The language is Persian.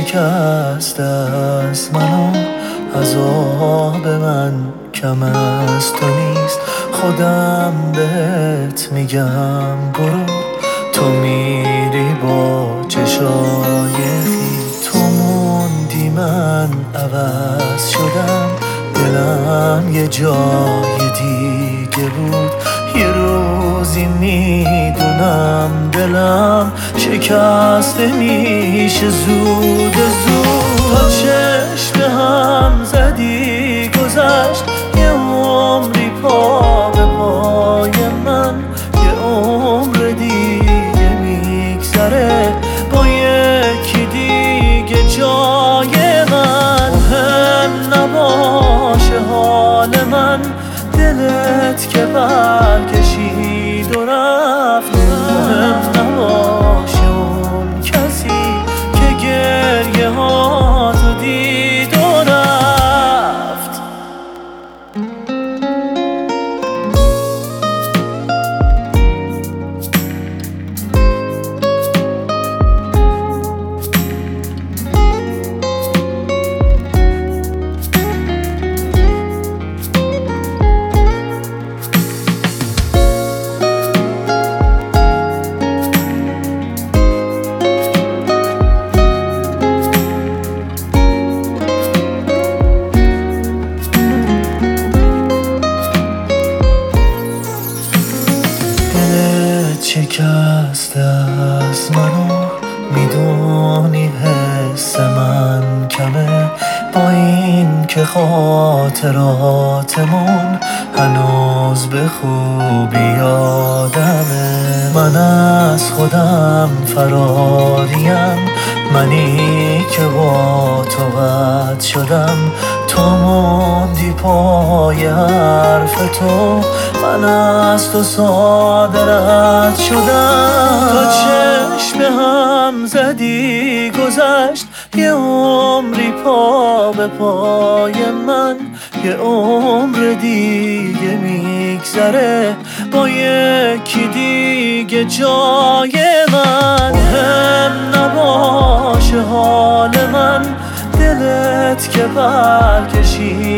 شکست از منو عذاب من کم از تو نیست. خودم بهت میگم برو، تو میری با چشای خیس. تو موندی من عوض شدم، دلم یه جای دیگه بود. یه روزی میدونم دلم شکسته میشه زود زود. تا چشم هم زدی گذشت یه عمری پا به پای من، یه عمر دیگه میگذره با یکی دیگه جای من. مهم نباشه حال من، دلت که برکشید و رفت. مهم نباشه اون کسی که گریه ها تو دید و رفت. شکست از منو میدونی حس من کمه، با این که خاطراتمون هنوز به خوبی یادمه. من از خودم فراریم، منی که با تو بد شدم. تو موندی پای حرف تو، من از تو ساده رد شدم. تا چشم هم زدی گذشت یه عمری پا به پای من، یه عمر دیگه میگذره با یکی دیگه جای من. مهم نباشه حال من، دلت که برکشید